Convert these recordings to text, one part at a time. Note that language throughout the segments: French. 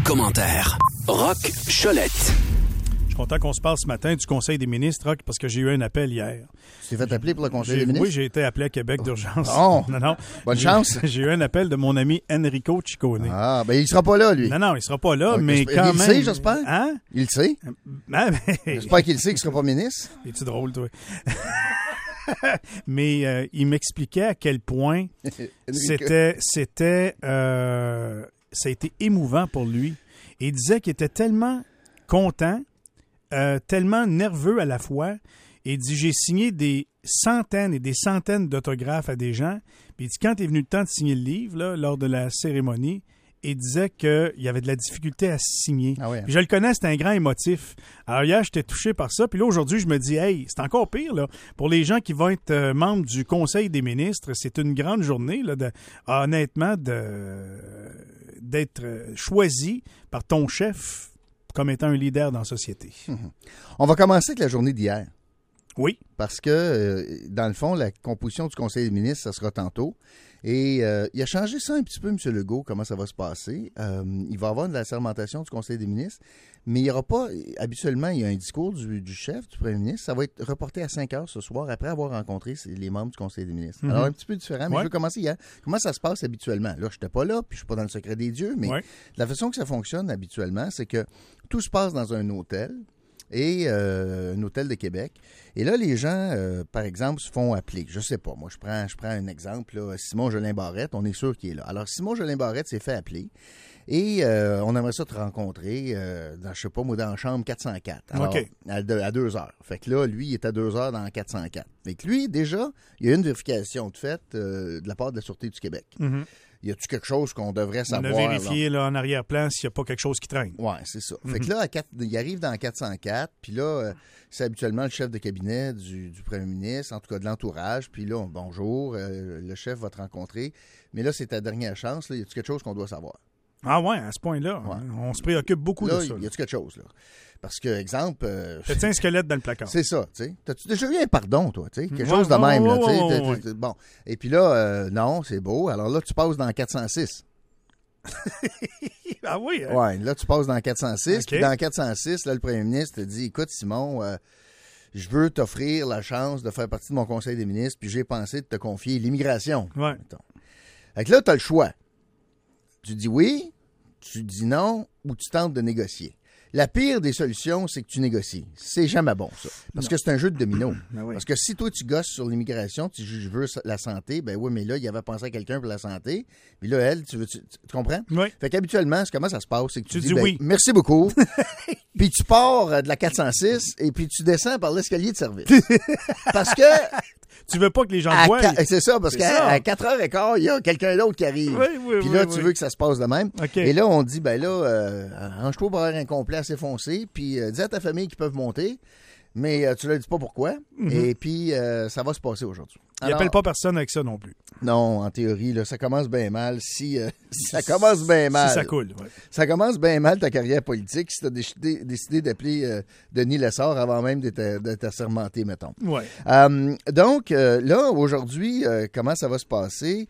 commentaires. Roch Cholette. Je suis content qu'on se parle ce matin du Conseil des ministres, Roch, parce que j'ai eu un appel hier. Tu t'es fait appeler pour le Conseil des ministres? Oui, j'ai été appelé à Québec d'urgence. Oh, non. Bonne chance. J'ai eu un appel de mon ami Enrico Ciccone. Ah, ben il sera pas là, lui. Non, il sera pas là, Okay, mais quand il même... Il sait, j'espère? Hein? Il le sait? J'espère qu'il le sait qu'il sera pas ministre. Es-tu drôle, toi? Mais il m'expliquait à quel point ça a été émouvant pour lui. Et il disait qu'il était tellement content, tellement nerveux à la fois. Et il dit, j'ai signé des centaines et des centaines d'autographes à des gens. Puis il dit, quand est venu le temps de signer le livre, là, lors de la cérémonie, il disait qu'il y avait de la difficulté à signer. Ah ouais. Puis je le connais, c'est un grand émotif. Alors hier, j'étais touché par ça. Puis là, aujourd'hui, je me dis, hey, c'est encore pire, là. Pour les gens qui vont être membres du Conseil des ministres, c'est une grande journée, là, honnêtement, d'être choisi par ton chef comme étant un leader dans la société. On va commencer avec la journée d'hier. Oui. Parce que, dans le fond, la composition du Conseil des ministres, ça sera tantôt. Et il a changé ça un petit peu, M. Legault, comment ça va se passer. Il va y avoir de la sermentation du Conseil des ministres, mais il n'y aura pas, habituellement, il y a un discours du chef, du premier ministre. Ça va être reporté à 5 heures ce soir, après avoir rencontré les membres du Conseil des ministres. Alors, un petit peu différent, mais je vais commencer hier. Comment ça se passe habituellement? Là, je n'étais pas là, puis je ne suis pas dans le secret des dieux, mais la façon que ça fonctionne habituellement, c'est que tout se passe dans un hôtel. Et un hôtel de Québec. Et là, les gens, par exemple, se font appeler. Je sais pas, moi, je prends un exemple. Là, Simon Jolin Barrette, on est sûr qu'il est là. Alors, Simon Jolin Barrette s'est fait appeler. Et on aimerait ça te rencontrer dans, je sais pas, moi, dans la chambre 404. Alors, à 2 heures. Fait que là, lui, il est à 2 heures dans 404. Fait que lui, déjà, il y a eu une vérification de fait de la part de la Sûreté du Québec. Y a-tu quelque chose qu'on devrait savoir? On a vérifié là, en arrière-plan s'il n'y a pas quelque chose qui traîne. Oui, c'est ça. Fait que là, il arrive dans 404, puis là, c'est habituellement le chef de cabinet du premier ministre, en tout cas de l'entourage, puis là, bonjour, le chef va te rencontrer, mais là, c'est ta dernière chance, là, y a-tu quelque chose qu'on doit savoir? Ah ouais, à ce point-là, on se préoccupe beaucoup là, de ça. Y a-tu quelque chose, là? Parce que, exemple... T'as-tu un squelette dans le placard? C'est ça, tu sais. T'as-tu déjà eu un pardon, toi, tu sais? Quelque chose de même, là, tu sais. Bon. Et puis là, non, c'est beau. Alors là, tu passes dans 406. Ah oui? Hein? Ouais, là, tu passes dans 406. Okay. Puis dans 406, là, le premier ministre te dit, écoute, Simon, je veux t'offrir la chance de faire partie de mon conseil des ministres, puis j'ai pensé de te confier l'immigration. Ouais. Fait que là, tu as le choix. Tu dis oui, tu dis non, ou tu tentes de négocier. La pire des solutions, c'est que tu négocies. C'est jamais bon, ça. Parce que c'est un jeu de domino. Oui. Parce que si toi, tu gosses sur l'immigration, tu dis, je veux la santé, ben oui, mais là, il avait pensé à quelqu'un pour la santé. Puis là, elle, tu comprends? Oui. Fait qu'habituellement, comment ça se passe? C'est que tu dis oui. Merci beaucoup. Puis tu pars de la 406 et puis tu descends par l'escalier de service. Parce que... Tu veux pas que les gens te voient. C'est ça, parce qu'à 4h15, il y a quelqu'un d'autre qui arrive. Puis là, tu veux que ça se passe de même. Okay. Et là, on dit, ben là, range-toi pour avoir un complet assez foncé, puis dis à ta famille qu'ils peuvent monter, mais tu leur dis pas pourquoi. Et puis, ça va se passer aujourd'hui. Il n'appelle pas personne avec ça non plus. Non, en théorie, là, ça commence bien mal. Ça commence bien mal. Si ça coule, oui. Ça commence bien mal ta carrière politique si tu as décidé d'appeler Denis Lessard avant même d'être assermenté, mettons. Oui. Donc, là, aujourd'hui, comment ça va se passer?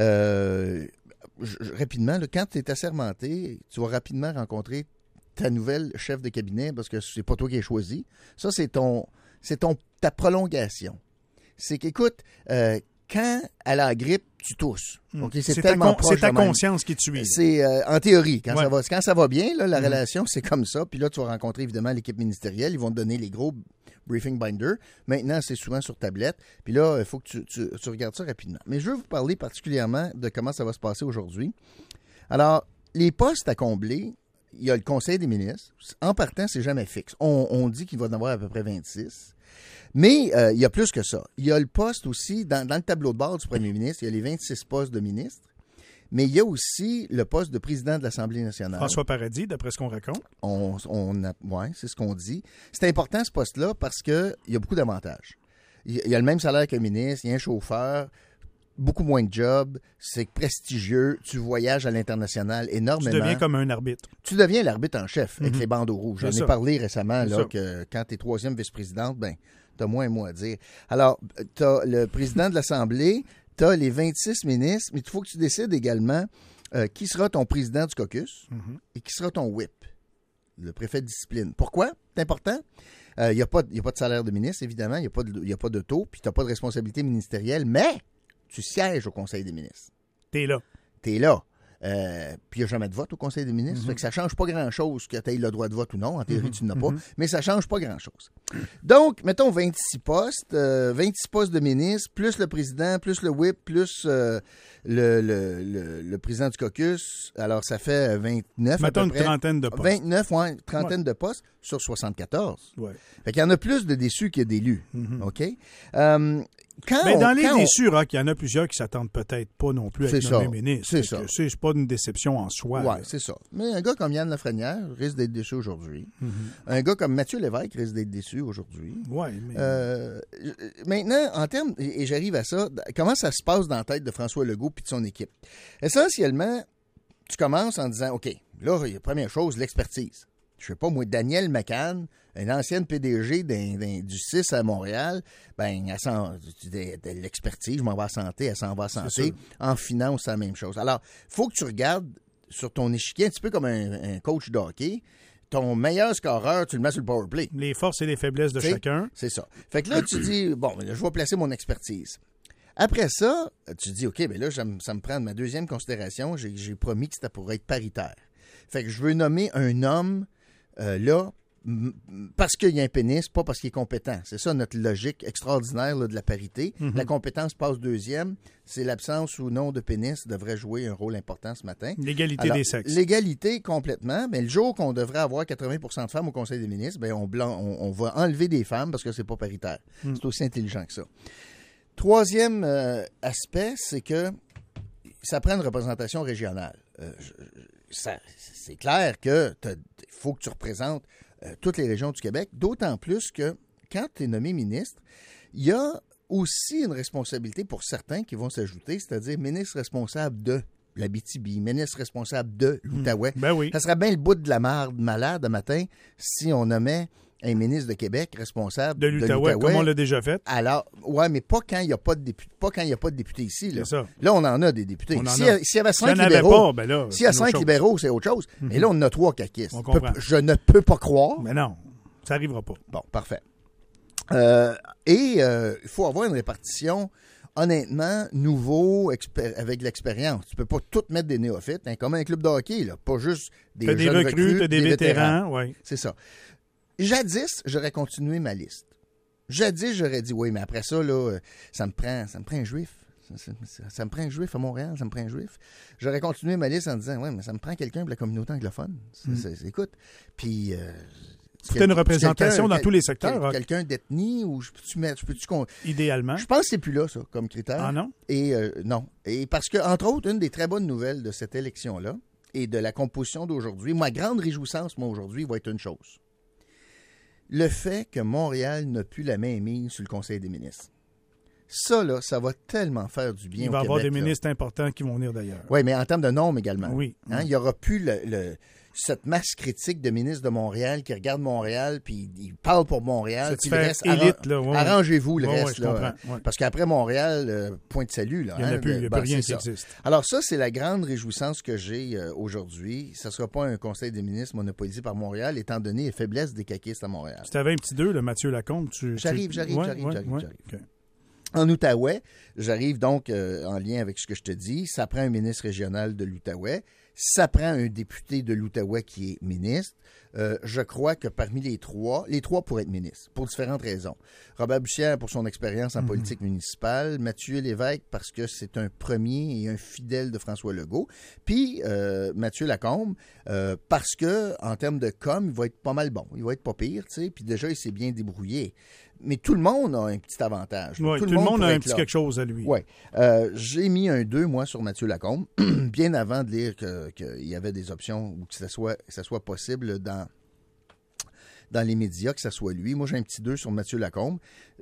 Rapidement, là, quand tu es assermenté, tu vas rapidement rencontrer ta nouvelle chef de cabinet parce que c'est pas toi qui as choisi. Ça, c'est ta prolongation. C'est qu'écoute, quand elle a la grippe, tu tousses. Okay? C'est tellement proche. C'est ta conscience qui te suit. C'est en théorie. Quand ça va bien, là, la relation, c'est comme ça. Puis là, tu vas rencontrer évidemment l'équipe ministérielle. Ils vont te donner les gros briefing binders. Maintenant, c'est souvent sur tablette. Puis là, il faut que tu regardes ça rapidement. Mais je veux vous parler particulièrement de comment ça va se passer aujourd'hui. Alors, les postes à combler, il y a le Conseil des ministres. En partant, c'est jamais fixe. On dit qu'il va en avoir à peu près 26. Mais il y a plus que ça. Il y a le poste aussi, dans le tableau de bord du premier ministre, il y a les 26 postes de ministres, mais il y a aussi le poste de président de l'Assemblée nationale. François Paradis, d'après ce qu'on raconte. Oui, c'est ce qu'on dit. C'est important, ce poste-là, parce qu'il y a beaucoup d'avantages. Il y a le même salaire que le ministre, il y a un chauffeur, beaucoup moins de job, c'est prestigieux, tu voyages à l'international énormément. Tu deviens comme un arbitre. Tu deviens l'arbitre en chef avec les bandeaux rouges. J'en ai parlé récemment là, que quand tu es 3e vice-présidente, ben t'as moins un mot à dire. Alors, t'as le président de l'Assemblée, t'as les 26 ministres, mais il faut que tu décides également qui sera ton président du caucus et qui sera ton whip, le préfet de discipline. Pourquoi? C'est important. Il n'y a pas de salaire de ministre, évidemment. Il n'y a pas de taux, puis tu n'as pas de responsabilité ministérielle, mais tu sièges au Conseil des ministres. T'es là. T'es là. Puis il n'y a jamais de vote au Conseil des ministres. Fait que ça ne change pas grand-chose que tu aies le droit de vote ou non. En théorie, tu n'as pas. Mais ça ne change pas grand-chose. Donc, mettons 26 postes. 26 postes de ministres, plus le président, plus le whip, plus le président du caucus. Alors, ça fait 29 mettons à peu près. Une trentaine de postes. 29, une trentaine de postes sur 74. Ouais. Fait qu'il y en a plus de déçus que d'élus. OK? Mais dans les déçus, Rock, il y en a plusieurs qui s'attendent peut-être pas non plus à être nommé ministre. C'est ça. C'est pas une déception en soi. Oui, c'est ça. Mais un gars comme Yann Lafrenière risque d'être déçu aujourd'hui. Un gars comme Mathieu Lévesque risque d'être déçu aujourd'hui. Oui, mais... Maintenant, en termes, et j'arrive à ça, comment ça se passe dans la tête de François Legault et de son équipe? Essentiellement, tu commences en disant, OK, là, première chose, l'expertise. Je sais pas, moi, Danielle McCann, une ancienne PDG du CIS à Montréal, ben, elle de l'expertise, je m'en vais à santé, elle s'en va à santé. En finance, c'est la même chose. Alors, il faut que tu regardes sur ton échiquier, un petit peu comme un coach de hockey, ton meilleur scoreur, tu le mets sur le power play. Les forces et les faiblesses de chacun. C'est ça. Fait que là, tu dis, bon, je vais placer mon expertise. Après ça, tu dis, OK, mais là, ça me prend ma deuxième considération. J'ai promis que c'était pour être paritaire. Fait que je veux nommer un homme là, parce qu'il y a un pénis, pas parce qu'il est compétent. C'est ça notre logique extraordinaire là, de la parité. La compétence passe deuxième. C'est l'absence ou non de pénis devrait jouer un rôle important ce matin. L'égalité des sexes. L'égalité complètement. Mais le jour qu'on devrait avoir 80% de femmes au Conseil des ministres, ben on va enlever des femmes parce que c'est pas paritaire. C'est aussi intelligent que ça. Troisième aspect, c'est que ça prend une représentation régionale. C'est clair qu'il faut que tu représentes toutes les régions du Québec, d'autant plus que quand tu es nommé ministre, il y a aussi une responsabilité pour certains qui vont s'ajouter, c'est-à-dire ministre responsable de l'Abitibi, ministre responsable de l'Outaouais. Ben oui. Ça serait bien le bout de la marde malade un matin si on nommait un ministre de Québec responsable de l'Outaouais, comme on l'a déjà fait. Alors, ouais, mais pas quand il n'y a pas de députés ici. Là. C'est ça. Là, on en a des députés. S'il y avait 5 libéraux, s'il y a 5 libéraux, c'est autre chose. Mais là, on en a 3 caquistes. Je ne peux pas croire. Mais non, ça n'arrivera pas. Bon, parfait. Il faut avoir une répartition, honnêtement, nouveau, avec l'expérience. Tu peux pas tout mettre des néophytes, comme un club de hockey, là. Pas juste des jeunes recrues, t'as des vétérans. Ouais. C'est ça. Jadis, j'aurais continué ma liste. Jadis, j'aurais dit, oui, mais après ça, là, ça me prend un juif. Ça me prend un juif à Montréal, ça me prend un juif. J'aurais continué ma liste en disant, oui, mais ça me prend quelqu'un de la communauté anglophone. Écoute, puis... C'était une représentation dans tous les secteurs. Quelqu'un d'ethnie ou idéalement. Je pense que c'est plus là, ça, comme critère. Ah non? Et non. Et parce que, entre autres, une des très bonnes nouvelles de cette élection-là et de la composition d'aujourd'hui, ma grande réjouissance, moi, aujourd'hui, va être une chose. Le fait que Montréal n'a plus la main mise sur le Conseil des ministres. Ça, là, ça va tellement faire du bien au Québec. Il va y avoir des ministres importants qui vont venir d'ailleurs. Oui, mais en termes de nombre également. Oui. Il n'y aura plus cette masse critique de ministres de Montréal qui regardent Montréal puis ils parlent pour Montréal. Puis le reste, élite, arrangez-vous le reste. Là, comprends. Parce qu'après Montréal, point de salut. Là, il n'y a plus rien qui existe. Alors ça, c'est la grande réjouissance que j'ai aujourd'hui. Ça ne sera pas un conseil des ministres monopolisé par Montréal, étant donné les faiblesses des caquistes à Montréal. Si tu avais un petit 2, le Mathieu Lacombe, J'arrive. Okay. En Outaouais, j'arrive donc en lien avec ce que je te dis. Ça prend un ministre régional de l'Outaouais. Ça prend un député de l'Outaouais qui est ministre. Je crois que parmi les trois pourraient être ministres, pour différentes raisons. Robert Bussière pour son expérience en politique municipale, Mathieu Lévesque parce que c'est un premier et un fidèle de François Legault, puis Mathieu Lacombe parce que en termes de com, il va être pas mal bon, il va être pas pire, tu sais, puis déjà il s'est bien débrouillé. Mais tout le monde a un petit avantage. Oui, tout le monde a un petit quelque chose à lui. Oui. J'ai mis un 2, moi, sur Mathieu Lacombe, bien avant de lire qu'il y avait des options ou que ça soit possible dans les médias, que ça soit lui. Moi, j'ai un petit 2 sur Mathieu Lacombe.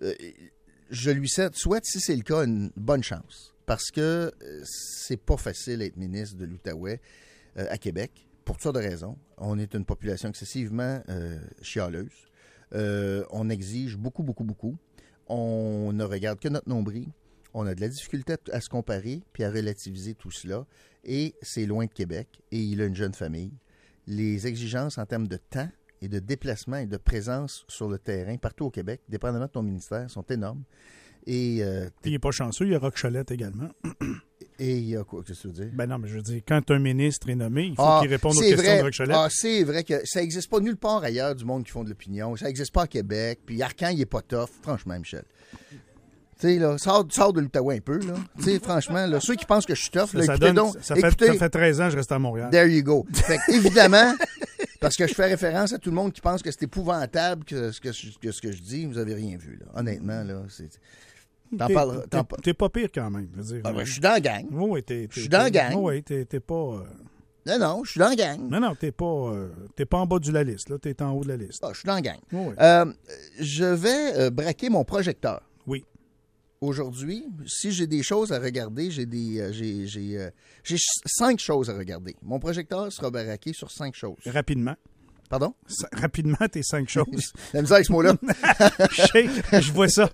Je lui souhaite, si c'est le cas, une bonne chance. Parce que c'est pas facile d'être ministre de l'Outaouais à Québec, pour toutes sortes de raisons. On est une population excessivement chialeuse. On exige beaucoup. On ne regarde que notre nombril. On a de la difficulté à se comparer puis à relativiser tout cela. Et c'est loin de Québec. Et il a une jeune famille. Les exigences en termes de temps et de déplacement et de présence sur le terrain, partout au Québec, dépendamment de ton ministère, sont énormes. Et il n'est pas chanceux, il y a Roch Cholette également. Et il y a quoi, qu'est-ce que tu veux dire? Ben non, mais je veux dire, quand un ministre est nommé, il faut qu'il réponde aux questions de Roch Cholette. C'est vrai que ça n'existe pas nulle part ailleurs du monde qui font de l'opinion. Ça n'existe pas à Québec. Puis Arcan, il n'est pas tough, franchement, Michel. Tu sais, là, sors de l'Outaouais un peu, là. Tu sais, franchement, là, ceux qui pensent que je suis tough, là, ça fait 13 ans que je reste à Montréal. There you go. Fait que, évidemment, parce que je fais référence à tout le monde qui pense que c'est épouvantable que ce que je dis, vous avez rien vu, là. Honnêtement, là, c'est... T'es pas pire quand même. Je suis dans la gang. Oui, je suis dans la gang. Oui, t'es pas... Non, je suis dans la gang. Non, t'es pas en bas de la liste, là. T'es en haut de la liste. Je suis dans la gang. Oui. Je vais braquer mon projecteur. Oui. Aujourd'hui, si j'ai des choses à regarder, j'ai 5 choses à regarder. Mon projecteur sera braqué sur 5 choses. Rapidement. Pardon? Rapidement, tes 5 choses. La misère avec ce mot-là. Je vois ça.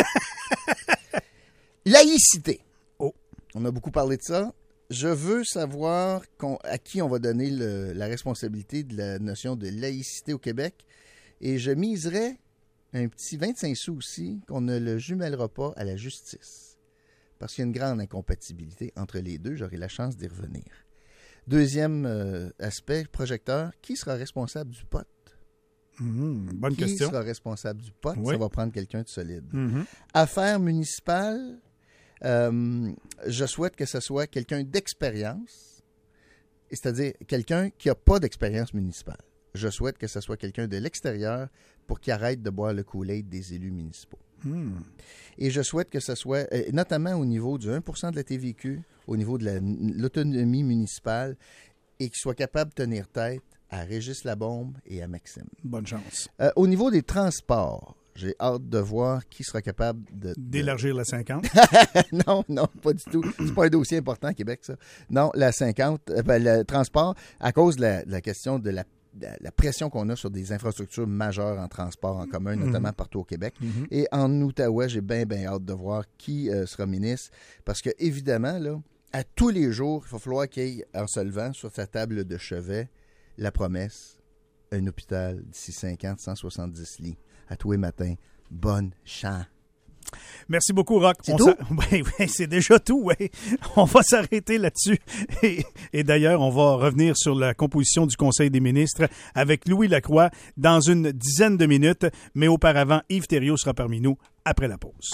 Laïcité. Oh. On a beaucoup parlé de ça. Je veux savoir à qui on va donner la responsabilité de la notion de laïcité au Québec. Et je miserais un petit 25 sous aussi qu'on ne le jumellera pas à la justice. Parce qu'il y a une grande incompatibilité entre les deux. J'aurai la chance d'y revenir. Deuxième aspect, projecteur, qui sera responsable du pot? Bonne question. Qui sera responsable du pot? Oui. Ça va prendre quelqu'un de solide. Affaires municipales, je souhaite que ce soit quelqu'un d'expérience, c'est-à-dire quelqu'un qui n'a pas d'expérience municipale. Je souhaite que ce soit quelqu'un de l'extérieur pour qu'il arrête de boire le Kool-Aid des élus municipaux. Et je souhaite que ce soit, notamment au niveau du 1% de la TVQ, au niveau de l'autonomie municipale, et qu'il soit capable de tenir tête à Régis Labombe et à Maxime. Bonne chance. Au niveau des transports, j'ai hâte de voir qui sera capable d'élargir la 50. Non, pas du tout. C'est pas un dossier important à Québec, ça. Non, la 50, le transport, à cause de la question de la pression qu'on a sur des infrastructures majeures en transport en commun, notamment partout au Québec. Et en Outaouais, j'ai bien hâte de voir qui sera ministre. Parce que, évidemment, là, à tous les jours, il va falloir qu'il y ait, en se levant sur sa table de chevet, la promesse, un hôpital d'ici 50, 170 lits. À tous les matins. Bonne chance. Merci beaucoup, Roch. C'est tout? Oui, c'est déjà tout. Oui. On va s'arrêter là-dessus. Et d'ailleurs, on va revenir sur la composition du Conseil des ministres avec Louis Lacroix dans une dizaine de minutes. Mais auparavant, Yves Thériault sera parmi nous après la pause.